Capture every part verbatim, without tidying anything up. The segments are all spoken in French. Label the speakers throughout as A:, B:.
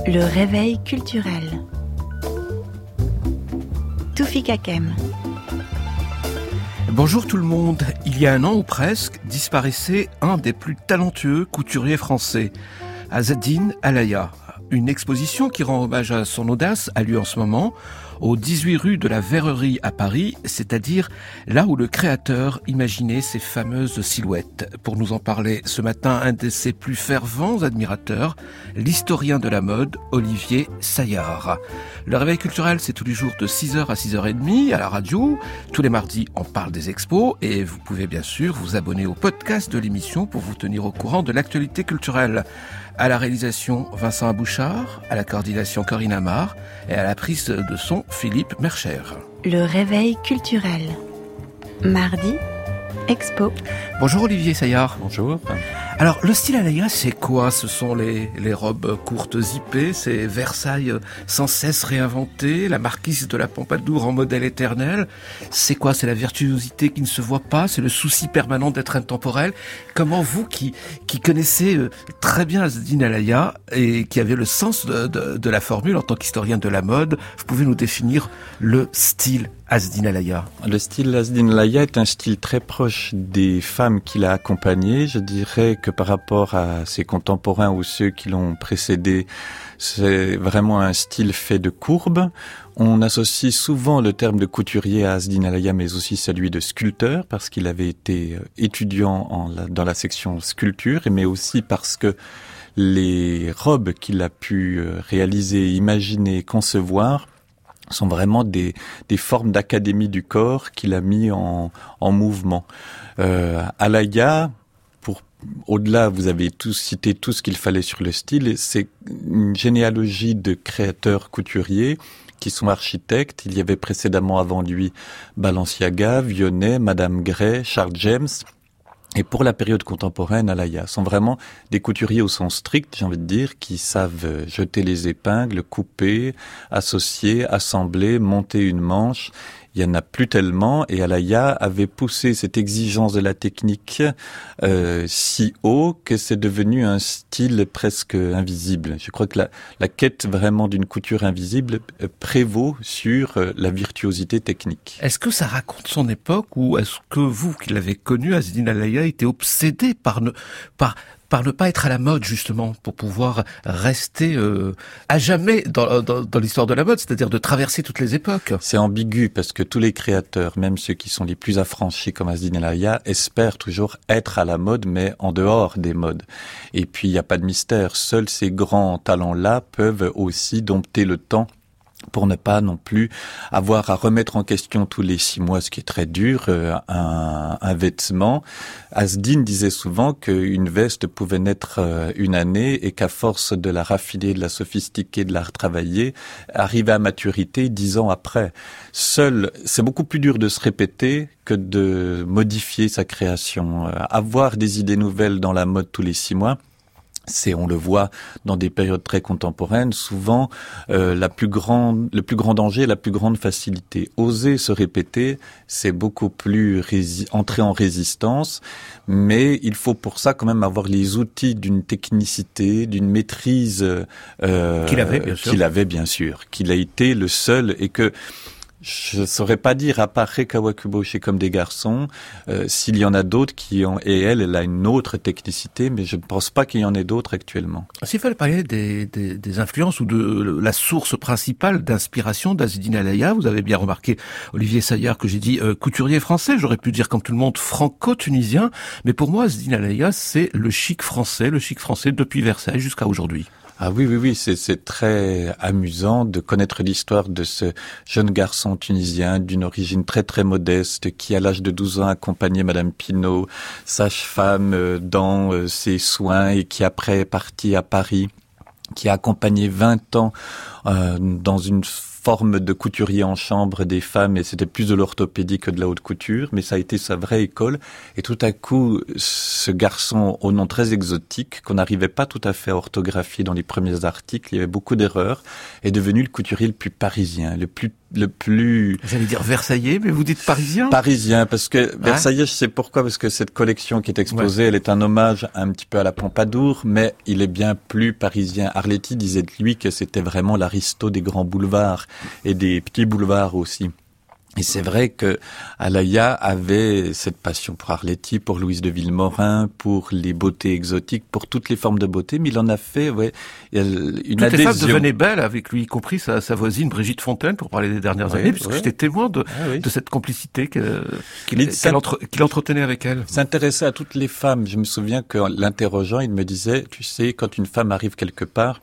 A: Le réveil culturel. Toufik Hakem.
B: Bonjour tout le monde. Il y a un an ou presque, disparaissait un des plus talentueux couturiers français, Azzedine Alaïa. Une exposition qui rend hommage à son audace a lieu en ce moment au dix-huit rue de la Verrerie à Paris, c'est-à-dire là où le créateur imaginait ses fameuses silhouettes. Pour nous en parler ce matin, un de ses plus fervents admirateurs, l'historien de la mode, Olivier Saillard. Le réveil culturel, c'est tous les jours de six heures à six heures trente à la radio. Tous les mardis, on parle des expos et vous pouvez bien sûr vous abonner au podcast de l'émission pour vous tenir au courant de l'actualité culturelle. À la réalisation, Vincent Abouchard, à la coordination, Corinne Amar, et à la prise de son, Philippe Mercher.
A: Le réveil culturel. Mardi, expo.
B: Bonjour Olivier Saillard.
C: Bonjour.
B: Alors, le style Alaïa, c'est quoi? Ce sont les, les robes courtes zippées, c'est Versailles sans cesse réinventé, la marquise de la Pompadour en modèle éternel. C'est quoi? C'est la virtuosité qui ne se voit pas? C'est le souci permanent d'être intemporel? Comment vous, qui, qui connaissez très bien Azzedine Alaïa et qui avez le sens de, de, de la formule en tant qu'historien de la mode, vous pouvez nous définir le style Azzedine Alaïa?
C: Le style Azzedine Alaïa est un style très proche des femmes qu'il a accompagnées. Je dirais que par rapport à ses contemporains ou ceux qui l'ont précédé, c'est vraiment un style fait de courbes. On associe souvent le terme de couturier à Azzedine Alaïa, mais aussi celui de sculpteur, parce qu'il avait été étudiant en la, dans la section sculpture, mais aussi parce que les robes qu'il a pu réaliser, imaginer, concevoir sont vraiment des, des formes d'académie du corps qu'il a mis en, en mouvement. Euh, Alaïa, pour au-delà, vous avez tous cité tout ce qu'il fallait sur le style, c'est une généalogie de créateurs couturiers qui sont architectes. Il y avait précédemment avant lui Balenciaga, Vionnet, Madame Gray, Charles James. Et pour la période contemporaine, Alaïa sont vraiment des couturiers au sens strict, j'ai envie de dire, qui savent jeter les épingles, couper, associer, assembler, monter une manche. Il y en a plus tellement, et Alaïa avait poussé cette exigence de la technique euh, si haut que c'est devenu un style presque invisible. Je crois que la, la quête vraiment d'une couture invisible euh, prévaut sur euh, la virtuosité technique.
B: Est-ce que ça raconte son époque, ou est-ce que vous, qui l'avez connu, Azzedine Alaïa, était obsédé par ne par par ne pas être à la mode, justement, pour pouvoir rester euh, à jamais dans, dans, dans l'histoire de la mode, c'est-à-dire de traverser toutes les époques?
C: C'est ambigu, parce que tous les créateurs, même ceux qui sont les plus affranchis comme Azzedine Alaïa, espèrent toujours être à la mode, mais en dehors des modes. Et puis, il n'y a pas de mystère. Seuls ces grands talents-là peuvent aussi dompter le temps pour ne pas non plus avoir à remettre en question tous les six mois, ce qui est très dur, euh, un, un vêtement. Azzedine disait souvent qu'une veste pouvait naître euh, une année et qu'à force de la raffiner, de la sophistiquer, de la retravailler, arriver à maturité dix ans après. Seul, c'est beaucoup plus dur de se répéter que de modifier sa création. Euh, avoir des idées nouvelles dans la mode tous les six mois, c'est, on le voit dans des périodes très contemporaines, souvent euh, la plus grande, le plus grand danger, la plus grande facilité. Oser se répéter, c'est beaucoup plus rési- entrer en résistance, mais il faut pour ça quand même avoir les outils d'une technicité, d'une maîtrise euh,
B: qu'il avait bien sûr,
C: qu'il avait bien sûr, qu'il a été le seul, et que je saurais pas dire, à part Rei Kawakubo chez Comme des garçons, euh, s'il y en a d'autres qui ont, et elle, elle a une autre technicité, mais je ne pense pas qu'il y en ait d'autres actuellement.
B: S'il fallait parler des, des, des influences ou de la source principale d'inspiration d'Azzedine Alaïa, vous avez bien remarqué, Olivier Saillard, que j'ai dit euh, couturier français, j'aurais pu dire comme tout le monde franco-tunisien, mais pour moi, Azzedine Alaïa, c'est le chic français, le chic français depuis Versailles jusqu'à aujourd'hui.
C: Ah oui, oui, oui, c'est, c'est très amusant de connaître l'histoire de ce jeune garçon tunisien d'une origine très très modeste qui, à l'âge de douze ans, accompagnait Madame Pinault, sage-femme, dans ses soins, et qui après est parti à Paris, qui a accompagné vingt ans euh, dans une forme de couturier en chambre des femmes, et c'était plus de l'orthopédie que de la haute couture, mais ça a été sa vraie école. Et tout à coup, ce garçon au nom très exotique, qu'on n'arrivait pas tout à fait à orthographier dans les premiers articles, il y avait beaucoup d'erreurs, est devenu le couturier le plus parisien, le plus le plus...
B: J'allais dire versaillais, mais vous dites parisien?
C: Parisien, parce que versaillais, je sais pourquoi, parce que cette collection qui est exposée, ouais. Elle est un hommage un petit peu à la Pompadour, mais il est bien plus parisien. Arletty disait de lui que c'était vraiment l'aristo des grands boulevards et des petits boulevards aussi. Et c'est vrai que Alaïa avait cette passion pour Arletty, pour Louise de Villemorin, pour les beautés exotiques, pour toutes les formes de beauté, mais il en a fait, ouais, une
B: Toutes
C: adhésion.
B: Les femmes devenaient belles avec lui, y compris sa, sa voisine Brigitte Fontaine, pour parler des dernières oui, années, puisque oui. j'étais témoin de, ah, oui. de cette complicité que, qu'il, qu'il, entre, qu'il entretenait avec elle.
C: S'intéressait à toutes les femmes. Je me souviens que l'interrogeant, il me disait, tu sais, quand une femme arrive quelque part,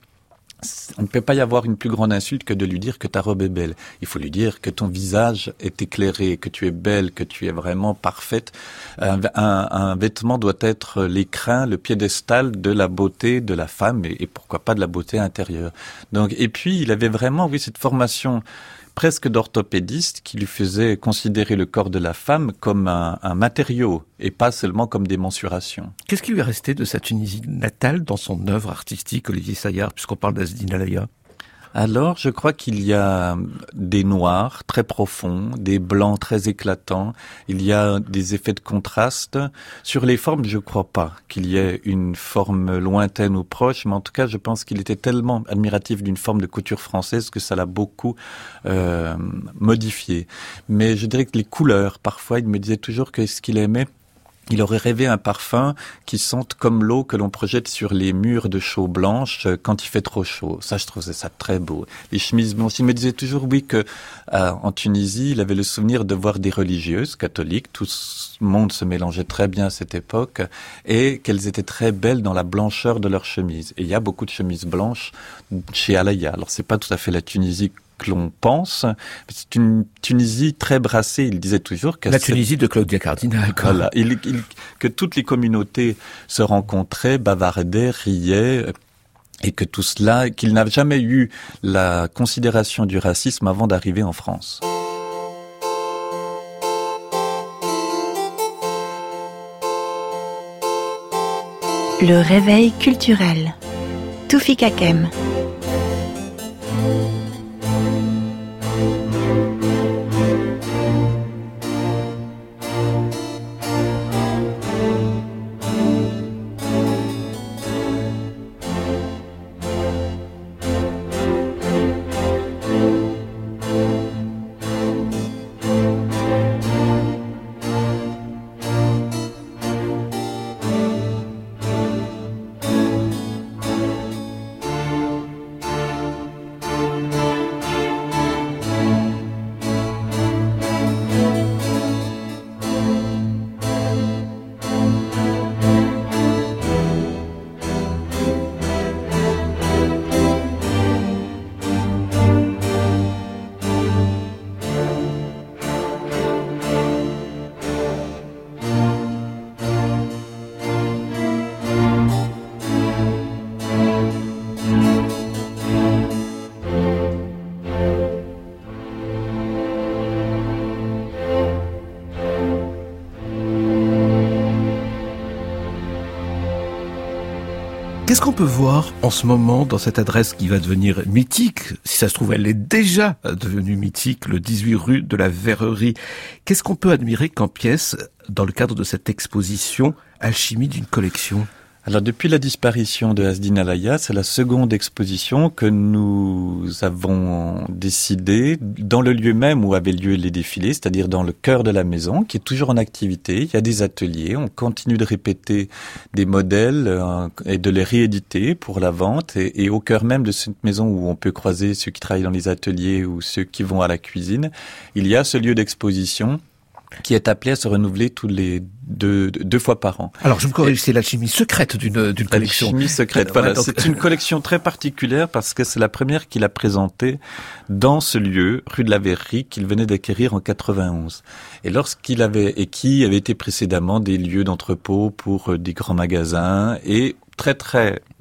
C: on ne peut pas y avoir une plus grande insulte que de lui dire que ta robe est belle. Il faut lui dire que ton visage est éclairé, que tu es belle, que tu es vraiment parfaite. Un, un, un vêtement doit être l'écrin, le piédestal de la beauté de la femme et, et pourquoi pas de la beauté intérieure. Donc, et puis, il avait vraiment, oui, cette formation presque d'orthopédiste qui lui faisait considérer le corps de la femme comme un, un matériau et pas seulement comme des mensurations.
B: Qu'est-ce qui lui est resté de sa Tunisie natale dans son œuvre artistique, Olivier Saillard, puisqu'on parle d'Azdine Alaïa?
C: Alors, je crois qu'il y a des noirs très profonds, des blancs très éclatants, il y a des effets de contraste. Sur les formes, je ne crois pas qu'il y ait une forme lointaine ou proche, mais en tout cas, je pense qu'il était tellement admiratif d'une forme de couture française que ça l'a beaucoup euh, modifié. Mais je dirais que les couleurs, parfois, il me disait toujours que ce qu'il aimait, il aurait rêvé un parfum qui sente comme l'eau que l'on projette sur les murs de chaux blanches quand il fait trop chaud. Ça, je trouvais ça très beau. Les chemises blanches. Il me disait toujours, oui, que euh, en Tunisie, il avait le souvenir de voir des religieuses catholiques. Tout le monde se mélangeait très bien à cette époque et qu'elles étaient très belles dans la blancheur de leurs chemises. Et il y a beaucoup de chemises blanches chez Alaïa. Alors, c'est pas tout à fait la Tunisie que l'on pense. C'est une Tunisie très brassée. Il disait toujours que
B: la Tunisie cette... de Claudia Cardinal. Quoi.
C: Voilà. Il, il, que toutes les communautés se rencontraient, bavardaient, riaient, et que tout cela, qu'il n'a jamais eu la considération du racisme avant d'arriver en France.
A: Le réveil culturel. Toufik Hakem.
B: Qu'est-ce qu'on peut voir en ce moment dans cette adresse qui va devenir mythique? Si ça se trouve, elle est déjà devenue mythique, le dix-huit rue de la Verrerie. Qu'est-ce qu'on peut admirer qu'en pièces dans le cadre de cette exposition Alchimie d'une collection?
C: Alors, depuis la disparition de Azdine Alaïa, c'est la seconde exposition que nous avons décidé dans le lieu même où avaient lieu les défilés, c'est-à-dire dans le cœur de la maison, qui est toujours en activité. Il y a des ateliers, on continue de répéter des modèles euh, et de les rééditer pour la vente. Et, et au cœur même de cette maison où on peut croiser ceux qui travaillent dans les ateliers ou ceux qui vont à la cuisine, il y a ce lieu d'exposition qui est appelé à se renouveler tous les deux, deux fois par an.
B: Alors, je me corrige, c'est l'alchimie secrète d'une, d'une collection.
C: L'alchimie secrète, voilà. Ouais, donc... C'est une collection très particulière parce que c'est la première qu'il a présentée dans ce lieu, rue de la Verrerie, qu'il venait d'acquérir en quatre-vingt-onze. Et lorsqu'il avait, et qui avait été précédemment des lieux d'entrepôt pour des grands magasins et très très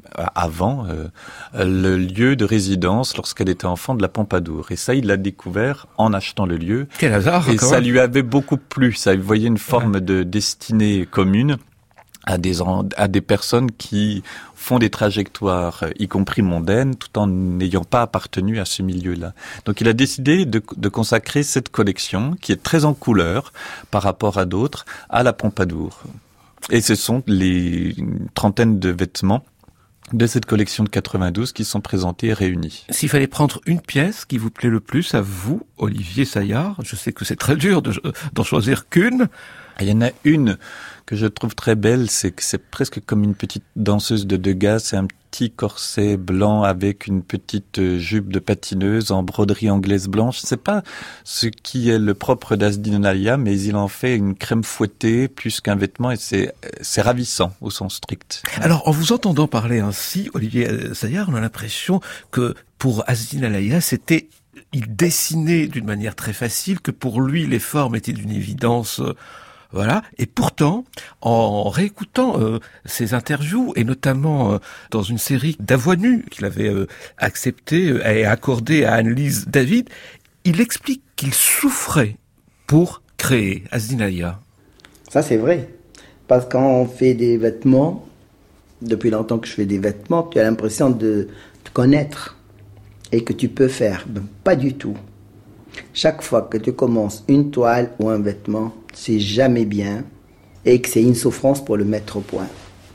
C: avant euh, le lieu de résidence lorsqu'elle était enfant de la Pompadour. Et ça, il l'a découvert en achetant le lieu.
B: Quel hasard!
C: Et ça même. Lui avait beaucoup plu. Ça, vous voyez une forme ouais. de destinée commune à des à des personnes qui font des trajectoires, y compris mondaines, tout en n'ayant pas appartenu à ce milieu-là. Donc il a décidé de, de consacrer cette collection, qui est très en couleur par rapport à d'autres, à la Pompadour. Et ce sont les une trentaine de vêtements de cette collection de quatre-vingt-douze qui sont présentés et réunis.
B: S'il fallait prendre une pièce qui vous plaît le plus à vous, Olivier Saillard, je sais que c'est très dur de, d'en choisir qu'une.
C: Il y en a une que je trouve très belle, c'est que c'est presque comme une petite danseuse de Degas, c'est un petit corset blanc avec une petite jupe de patineuse en broderie anglaise blanche. C'est pas ce qui est le propre d'Azdine Alaïa, mais il en fait une crème fouettée plus qu'un vêtement et c'est, c'est ravissant au sens strict.
B: Alors, en vous entendant parler ainsi, Olivier Saillard, on a l'impression que pour Azdine Alaïa, c'était, il dessinait d'une manière très facile, que pour lui, les formes étaient d'une évidence. Voilà. Et pourtant, en réécoutant euh, ses interviews, et notamment euh, dans une série d'À voix nue qu'il avait euh, accepté euh, et accordé à Anne-Lise David, il explique qu'il souffrait pour créer Azdine Alaïa.
D: Ça, c'est vrai. Parce que quand on fait des vêtements, depuis longtemps que je fais des vêtements, tu as l'impression de te connaître et que tu peux faire. Ben, pas du tout. Chaque fois que tu commences une toile ou un vêtement, c'est jamais bien et que c'est une souffrance pour le mettre au point.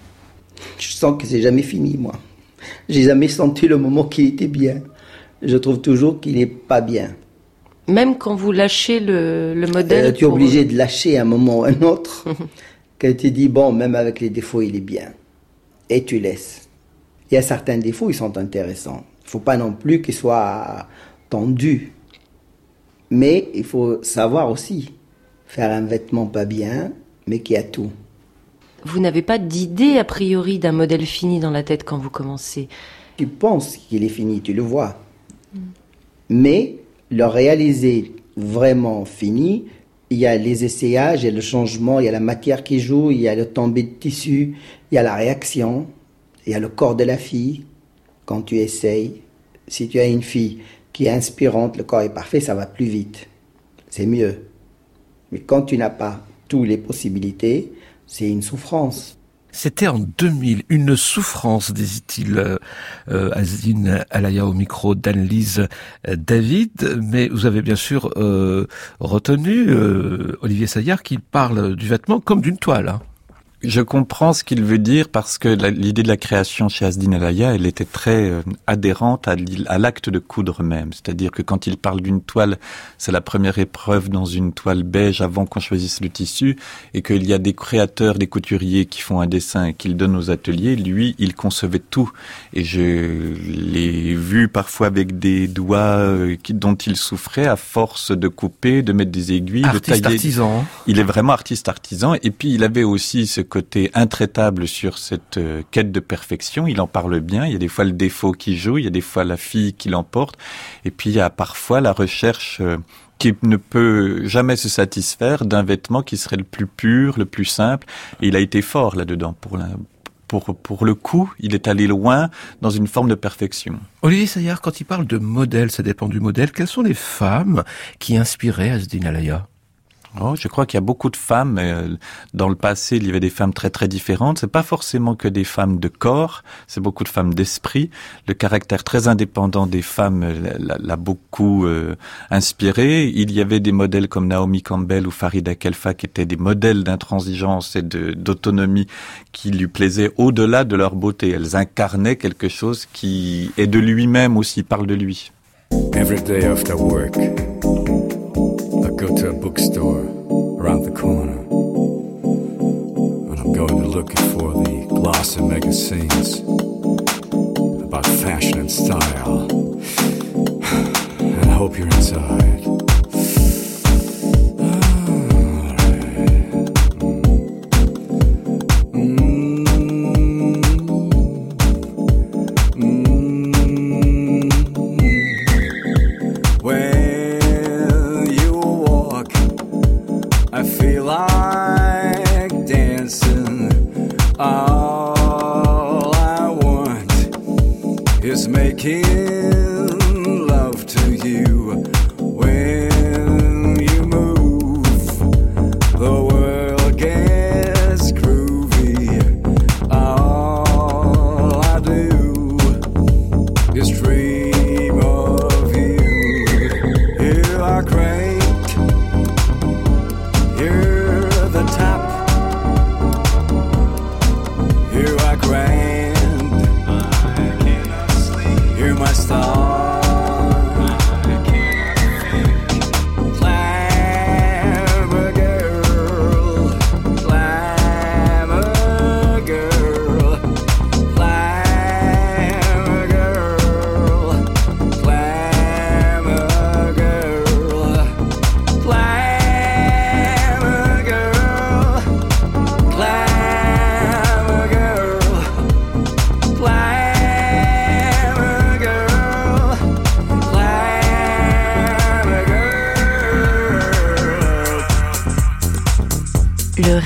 D: Je sens que c'est jamais fini, moi. J'ai jamais senti le moment qui était bien. Je trouve toujours qu'il est pas bien.
E: Même quand vous lâchez le, le modèle
D: euh, Tu es
E: pour...
D: obligé de lâcher à un moment ou un autre. Que tu dis, bon, même avec les défauts, il est bien. Et tu laisses. Il y a certains défauts, ils sont intéressants. Il ne faut pas non plus qu'ils soient tendus. Mais il faut savoir aussi faire un vêtement pas bien, mais qui a tout.
E: Vous n'avez pas d'idée, a priori, d'un modèle fini dans la tête quand vous commencez.
D: Tu penses qu'il est fini, tu le vois. Mm. Mais le réaliser vraiment fini, il y a les essayages, il y a le changement, il y a la matière qui joue, il y a le tombé de tissu, il y a la réaction, il y a le corps de la fille. Quand tu essayes, si tu as une fille qui est inspirante, le corps est parfait, ça va plus vite. C'est mieux. Mais quand tu n'as pas toutes les possibilités, c'est une souffrance.
B: C'était en deux mille, une souffrance, dit-il euh, Azdine Alaïa au micro d'Anne-Lise David. Mais vous avez bien sûr euh, retenu, euh, Olivier Saillard, qu'il parle du vêtement comme d'une toile. Hein.
C: Je comprends ce qu'il veut dire parce que la, l'idée de la création chez Azdine Alaïa, elle était très euh, adhérente à, à l'acte de coudre même. C'est-à-dire que quand il parle d'une toile, c'est la première épreuve dans une toile beige avant qu'on choisisse le tissu et qu'il y a des créateurs, des couturiers qui font un dessin et qu'ils donnent aux ateliers. Lui, il concevait tout. Et je l'ai vu parfois avec des doigts euh, qui, dont il souffrait à force de couper, de mettre des aiguilles,
B: artiste
C: de tailler.
B: Artisan.
C: Il est vraiment artiste artisan. Et puis, il avait aussi ce côté intraitable sur cette euh, quête de perfection. Il en parle bien. Il y a des fois le défaut qui joue, il y a des fois la fille qui l'emporte. Et puis, il y a parfois la recherche euh, qui ne peut jamais se satisfaire d'un vêtement qui serait le plus pur, le plus simple. Et il a été fort là-dedans. Pour, la, pour, pour le coup, il est allé loin dans une forme de perfection.
B: Olivier Saillard, quand il parle de modèle, ça dépend du modèle. Quelles sont les femmes qui inspiraient Azdine Alaïa ?
C: Oh, je crois qu'il y a beaucoup de femmes. Euh, dans le passé, il y avait des femmes très très différentes. C'est pas forcément que des femmes de corps, c'est beaucoup de femmes d'esprit. Le caractère très indépendant des femmes l'a, l'a beaucoup euh, inspiré. Il y avait des modèles comme Naomi Campbell ou Farida Khelfa qui étaient des modèles d'intransigeance et de, d'autonomie qui lui plaisaient au-delà de leur beauté. Elles incarnaient quelque chose qui est de lui-même aussi, parle de lui.
F: Every day after work, I go to a bookstore around the corner, and I'm going to look for the glossy magazines about fashion and style, and I hope you're inside.
G: All I want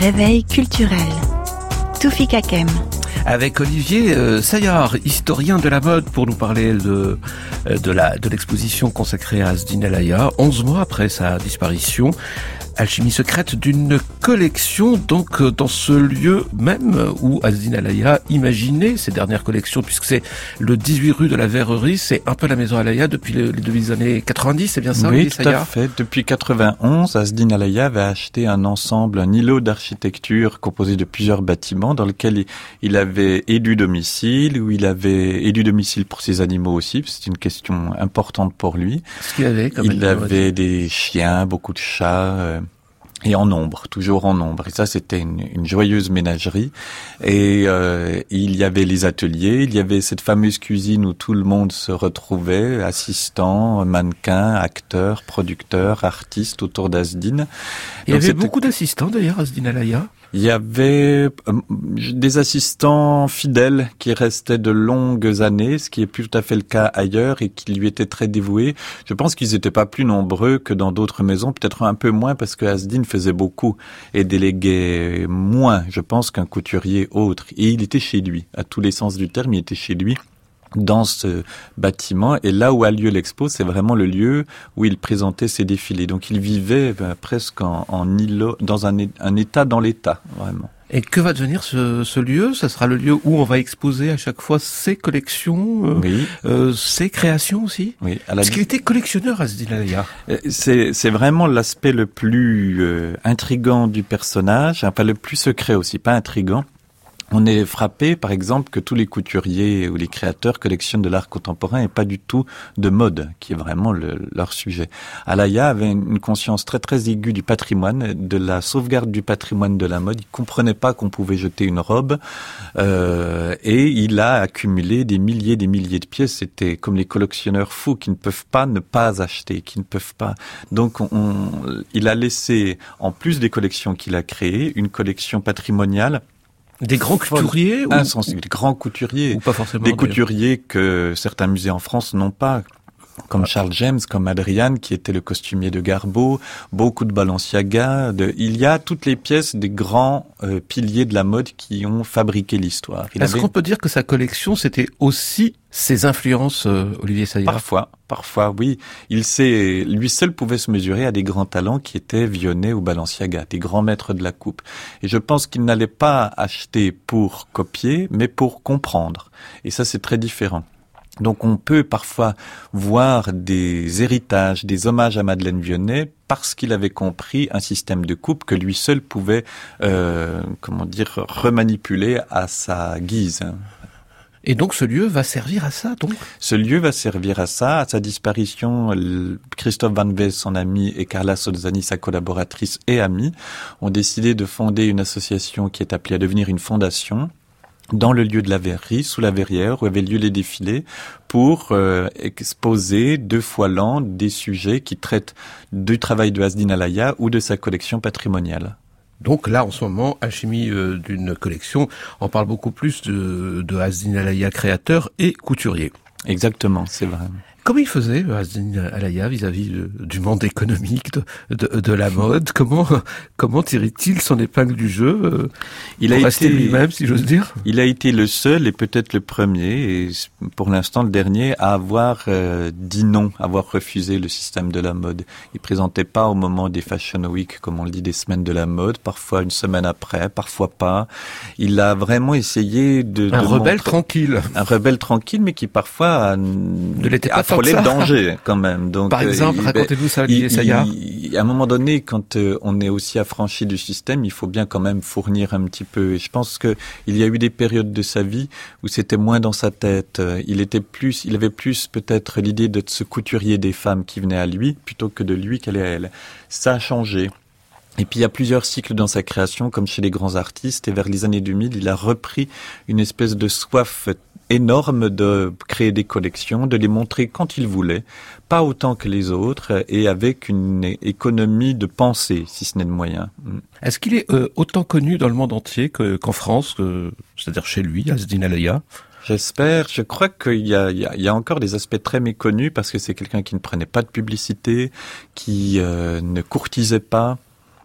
A: réveil culturel. Toufik Hakem.
B: Avec Olivier euh, Saillard, historien de la mode, pour nous parler de de la de l'exposition consacrée à Asdin Alaya, onze mois après sa disparition. Alchimie secrète d'une collection, donc dans ce lieu même où Asdin Alaya imaginait ses dernières collections, puisque c'est le dix-huit rue de la Verrerie, c'est un peu la maison Alaya depuis le, les début des années quatre-vingt-dix, c'est bien ça?
C: Oui, tout à fait. Depuis quatre-vingt-onze, Asdin Alaya avait acheté un ensemble, un îlot d'architecture composé de plusieurs bâtiments dans lequel il avait et du domicile, où il avait et du domicile pour ses animaux aussi, c'est une question importante pour lui.
B: Ce qu'il avait comme
C: Il avait des chiens, beaucoup de chats, euh, et en nombre, toujours en nombre. Et ça, c'était une, une joyeuse ménagerie. Et euh, il y avait les ateliers, il y avait cette fameuse cuisine où tout le monde se retrouvait, assistants, mannequins, acteurs, producteurs, artistes autour d'Asdin.
B: Il y avait beaucoup d'assistants d'ailleurs, Asdin Alaya.
C: Il y avait euh, des assistants fidèles qui restaient de longues années, ce qui est plus tout à fait le cas ailleurs et qui lui étaient très dévoués. Je pense qu'ils n'étaient pas plus nombreux que dans d'autres maisons, peut-être un peu moins parce que Asdin faisait beaucoup et déléguait moins, je pense, qu'un couturier autre. Et il était chez lui, à tous les sens du terme, il était chez lui dans ce bâtiment, et là où a lieu l'expo, c'est vraiment le lieu où il présentait ses défilés. Donc il vivait ben, presque en, en îlot, dans un, un état dans l'état, vraiment.
B: Et que va devenir ce, ce lieu? Ça sera le lieu où on va exposer à chaque fois ses collections, euh,
C: oui.
B: euh, ses créations aussi.
C: Oui. À la...
B: Parce qu'il était collectionneur, Asdin Alaya.
C: C'est, c'est vraiment l'aspect le plus euh, intrigant du personnage, enfin le plus secret aussi, pas intrigant. On est frappé, par exemple, que tous les couturiers ou les créateurs collectionnent de l'art contemporain et pas du tout de mode, qui est vraiment le, leur sujet. Alaya avait une conscience très très aiguë du patrimoine, de la sauvegarde du patrimoine de la mode. Il comprenait pas qu'on pouvait jeter une robe, euh, et il a accumulé des milliers des milliers de pièces. C'était comme les collectionneurs fous qui ne peuvent pas ne pas acheter, qui ne peuvent pas. Donc, on, on, il a laissé, en plus des collections qu'il a créées, une collection patrimoniale.
B: Des grands couturiers ou...
C: Insensibles, des grands couturiers.
B: Ou pas forcément.
C: Des couturiers que certains musées en France n'ont pas. Comme Charles James, comme Adrian, qui était le costumier de Garbeau, beaucoup de Balenciaga. De... Il y a toutes les pièces des grands euh, piliers de la mode qui ont fabriqué l'histoire. Il
B: Est-ce
C: avait...
B: qu'on peut dire que sa collection, c'était aussi ses influences, euh, Olivier Saillard?
C: Parfois, parfois, oui. Il sait, lui seul pouvait se mesurer à des grands talents qui étaient Vionnet ou Balenciaga, des grands maîtres de la coupe. Et je pense qu'il n'allait pas acheter pour copier, mais pour comprendre. Et ça, c'est très différent. Donc on peut parfois voir des héritages, des hommages à Madeleine Vionnet parce qu'il avait compris un système de coupe que lui seul pouvait, euh, comment dire, remanipuler à sa guise.
B: Et donc ce lieu va servir à ça, donc?
C: Ce lieu va servir à ça. À sa disparition, Christophe Van Wees, son ami, et Carla Solzani, sa collaboratrice et amie, ont décidé de fonder une association qui est appelée à devenir une fondation, dans le lieu de la Verrerie, sous la Verrière, où avaient lieu les défilés, pour euh, exposer deux fois l'an des sujets qui traitent du travail de Asdin Alaya ou de sa collection patrimoniale.
B: Donc là, en ce moment, Alchimie euh, d'une collection, on parle beaucoup plus de, de Asdin Alaya créateur et couturier.
C: Exactement, c'est vrai.
B: Comment il faisait, Asdin Alaya, vis-à-vis de, du monde économique, de, de, de la mode? Comment, comment tirait-il son épingle du jeu euh,
C: il
B: pour
C: a
B: rester
C: été,
B: lui-même, si j'ose dire?
C: Il a été le seul et peut-être le premier, et pour l'instant le dernier, à avoir euh, dit non, à avoir refusé le système de la mode. Il présentait pas au moment des Fashion Week, comme on le dit, des semaines de la mode, parfois une semaine après, parfois pas. Il a vraiment essayé de...
B: Un
C: de
B: rebelle
C: montrer,
B: tranquille.
C: Un rebelle tranquille, mais qui parfois a,
B: ne l'était pas
C: frôlé le danger quand même. Donc,
B: par exemple,
C: euh,
B: racontez-nous ça, Olivier Saillard.
C: À un moment donné, quand euh, on est aussi affranchi du système, il faut bien quand même fournir un petit peu. Et je pense que il y a eu des périodes de sa vie où c'était moins dans sa tête. Il était plus, il avait plus peut-être l'idée de ce couturier des femmes qui venaient à lui plutôt que de lui qu'elle est à elle. Ça a changé. Et puis il y a plusieurs cycles dans sa création, comme chez les grands artistes. Et vers les années deux mille, il a repris une espèce de soif énorme de créer des collections, de les montrer quand il voulait, pas autant que les autres, et avec une économie de pensée, si ce n'est de moyens.
B: Est-ce qu'il est euh, autant connu dans le monde entier que, qu'en France, que, c'est-à-dire chez lui, Asdin Alaya?
C: J'espère. Je crois qu'il y a, il y a, il y a encore des aspects très méconnus parce que c'est quelqu'un qui ne prenait pas de publicité, qui euh, ne courtisait pas.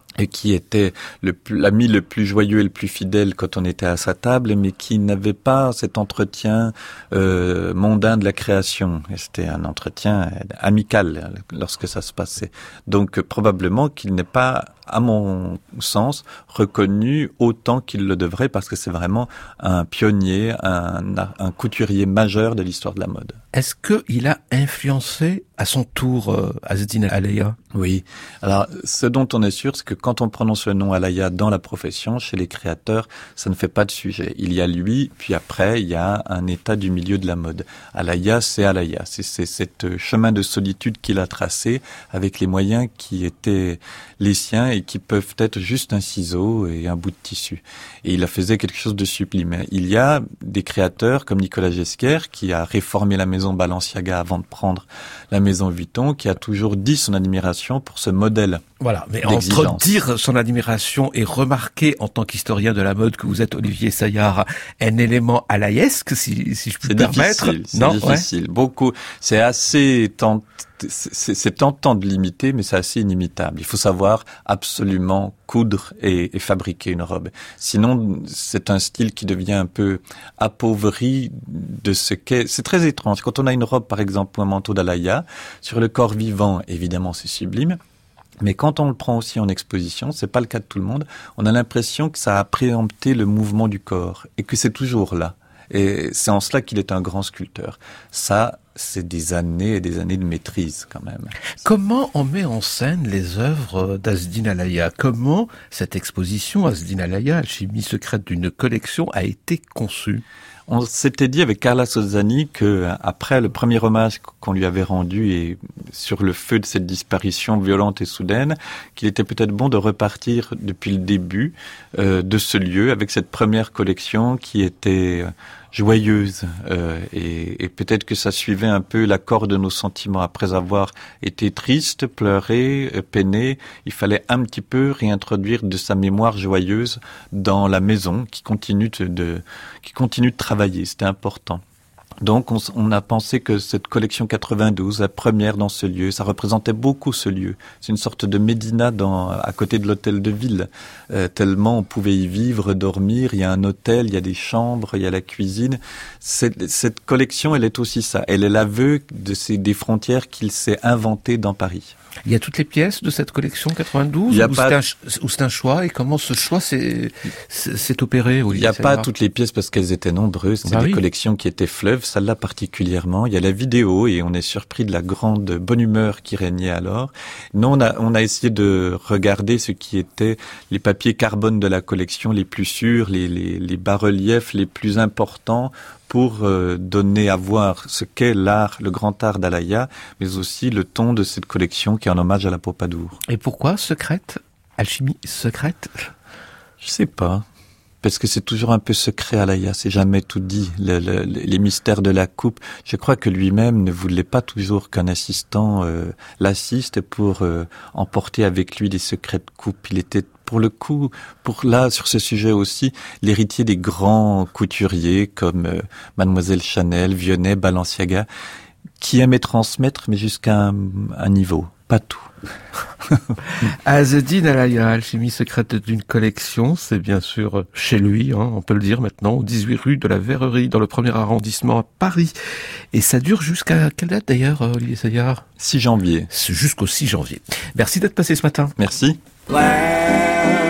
C: et qui était le plus, l'ami le plus joyeux et le plus fidèle quand on était à sa table, mais qui n'avait pas cet entretien euh, mondain de la création. Et c'était un entretien amical lorsque ça se passait. Donc probablement qu'il n'est pas, à mon sens, reconnu autant qu'il le devrait, parce que c'est vraiment un pionnier, un, un couturier majeur de l'histoire de la mode.
B: Est-ce qu'il a influencé à son tour euh, Azzeddine Alaya?
C: Oui. Alors, ce dont on est sûr, c'est que quand on prononce le nom Alaya dans la profession, chez les créateurs, ça ne fait pas de sujet. Il y a lui, puis après, il y a un état du milieu de la mode. Alaya, c'est Alaya. C'est, c'est cet chemin de solitude qu'il a tracé avec les moyens qui étaient les siens et qui peuvent être juste un ciseau et un bout de tissu. Et il a faisait quelque chose de sublime. Il y a des créateurs comme Nicolas Ghesquier, qui a réformé la maison Balenciaga avant de prendre la maison Vuitton, qui a toujours dit son admiration pour ce modèle.
B: Voilà, mais entre dire son admiration et remarquer en tant qu'historien de la mode que vous êtes, Olivier Saillard, un élément alaïesque, si, si je puis me permettre.
C: Difficile, c'est non, difficile, ouais. Beaucoup. C'est assez tentant. C'est, c'est tentant de l'imiter, mais c'est assez inimitable. Il faut savoir absolument coudre et, et fabriquer une robe. Sinon, c'est un style qui devient un peu appauvri de ce qu'est... C'est très étrange. Quand on a une robe, par exemple, ou un manteau d'Alaya, sur le corps vivant, évidemment, c'est sublime. Mais quand on le prend aussi en exposition, c'est pas le cas de tout le monde, on a l'impression que ça a préempté le mouvement du corps et que c'est toujours là. Et c'est en cela qu'il est un grand sculpteur. Ça, c'est des années et des années de maîtrise quand même.
B: Comment on met en scène les œuvres d'Azzeddine Alaya? Comment cette exposition Azzeddine Alaya, Alchimie secrète d'une collection, a été conçue?
C: On s'était dit avec Carla Sozzani que après le premier hommage qu'on lui avait rendu et sur le feu de cette disparition violente et soudaine, qu'il était peut-être bon de repartir depuis le début euh, de ce lieu avec cette première collection qui était joyeuse euh, et, et peut-être que ça suivait un peu l'accord de nos sentiments. Après avoir été triste, pleuré, peiné, il fallait un petit peu réintroduire de sa mémoire joyeuse dans la maison qui continue de, de qui continue de travailler. C'était important. Donc, on, on a pensé que cette collection quatre-vingt-douze, la première dans ce lieu, ça représentait beaucoup ce lieu. C'est une sorte de médina dans, à côté de l'hôtel de ville. Euh, tellement on pouvait y vivre, dormir. Il y a un hôtel, il y a des chambres, il y a la cuisine. Cette, cette collection, elle est aussi ça. Elle est l'aveu de ces, des frontières qu'il s'est inventées dans Paris.
B: Il y a toutes les pièces de cette collection quatre-vingt-douze,
C: il y a
B: ou,
C: pas...
B: c'est un, ou c'est un choix, et comment ce choix s'est, s'est opéré?
C: Il n'y a pas toutes les pièces parce qu'elles étaient nombreuses. C'est bah des oui. collections qui étaient fleuves, celle-là particulièrement. Il y a la vidéo et on est surpris de la grande bonne humeur qui régnait alors. Nous, on a, on a essayé de regarder ce qui étaient les papiers carbone de la collection les plus sûrs, les, les, les bas-reliefs les plus importants, pour euh, donner à voir ce qu'est l'art, le grand art d'Alaya, mais aussi le ton de cette collection qui est en hommage à la Pompadour.
B: Et pourquoi secrète? Alchimie secrète?
C: Je sais pas. Parce que c'est toujours un peu secret, Alaya, c'est jamais tout dit. Le, le, les mystères de la coupe, je crois que lui-même ne voulait pas toujours qu'un assistant euh, l'assiste pour euh, emporter avec lui des secrets de coupe. Il était pour le coup, pour là, sur ce sujet aussi, l'héritier des grands couturiers comme euh, Mademoiselle Chanel, Vionnet, Balenciaga, qui aimaient transmettre, mais jusqu'à un, un niveau, pas tout.
B: Azzeddine Alaya, Alchimie secrète d'une collection, c'est bien sûr chez lui, hein, on peut le dire maintenant, au dix-huit rue de la Verrerie, dans le premier arrondissement à Paris. Et ça dure jusqu'à quelle date d'ailleurs, Olivier Saillard?
C: six janvier.
B: C'est jusqu'au six janvier. Merci d'être passé ce matin.
C: Merci.
F: Well.